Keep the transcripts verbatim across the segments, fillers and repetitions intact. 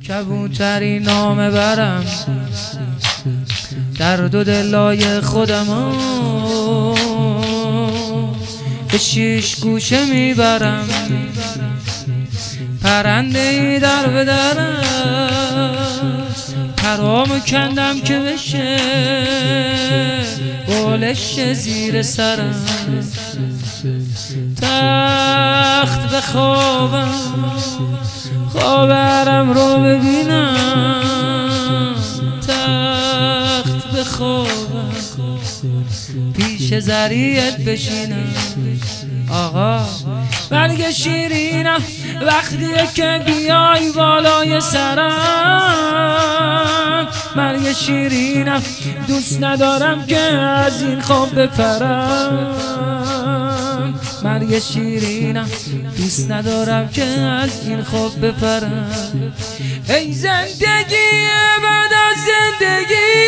کبوتری نامه برم در دو دلای خودم به شیش گوشه میبرم پرنده ای در به درم پرامو کندم که بشه بالش زیر سرم تخت به خوابم خوابرم رو ببینم تخت به خوابم پیش زریت بشینم آقا برگ شیرینم وقتیه که بیای بالای سرم مرگ شیرینم دوست ندارم که از این خواب بپرم مرگ شیرینم دوست ندارم که از این خواب بپرم ای زندگی بعد از زندگی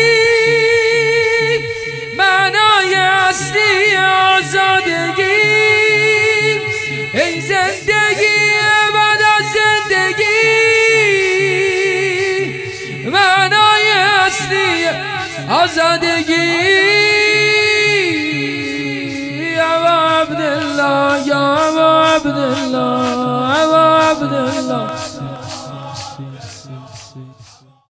معنای اصلی آزادگی ای زندگی بعد از زندگی معنای اصلی آزادگی یا عبدالله یا عبدالله یا عبدالله